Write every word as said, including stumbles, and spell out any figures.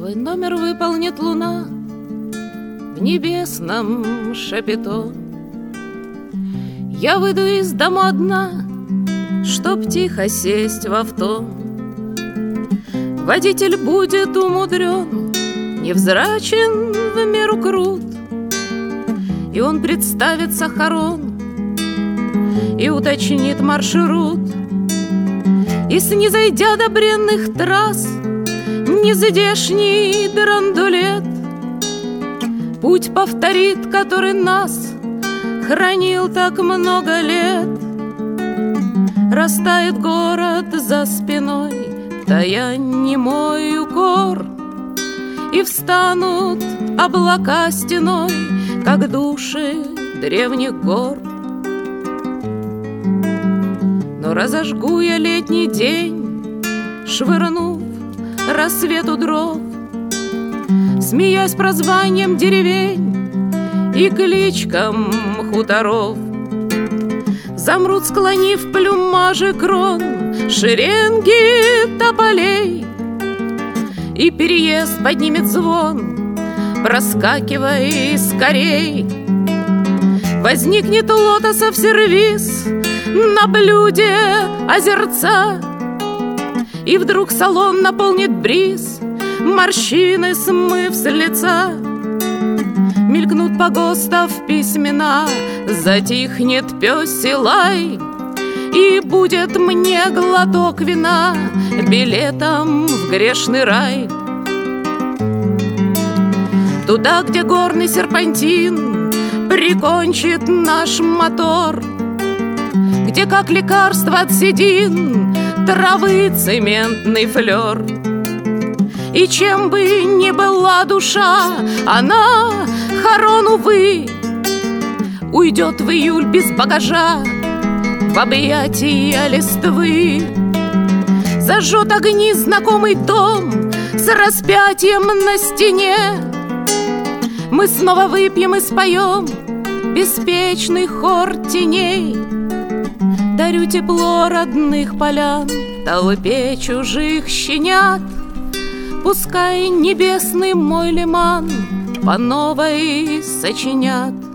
Твой номер выполнит луна в небесном шапито. Я выйду из дома одна, чтоб тихо сесть в авто. Водитель будет умудрен, невзрачен, в меру крут, и он представит Сахарон и уточнит маршрут. И снизойдя до бренных трасс, нездешний драндулет путь повторит, который нас хранил так много лет. Растает город за спиной, тая немой укор, и встанут облака стеной, как души древних гор. Но разожгу я летний день, швырнув рассвету дров, смеясь прозванием деревень и кличкам хуторов. Замрут, склонив плюмажи крон, шеренги тополей, и переезд поднимет звон, проскакивай скорей. Возникнет лотосов сервиз на блюде озерца, и вдруг салон наполнит бриз, морщины смыв с лица. Мелькнут погостов письмена, затихнет пёсий лай, и будет мне глоток вина билетом в грешный рай. Туда, где горный серпантин прикончит наш мотор, где, как лекарство от седин, травы цементный флёр. И чем бы ни была душа, она, хорон, увы, уйдет в июль без багажа в объятия листвы. Зажжет огни знакомый дом с распятием на стене. Мы снова выпьем и споем беспечный хор теней. Дарю тепло родных полян толпе чужих щенят. Пускай небесный мой лиман по новой сочинят.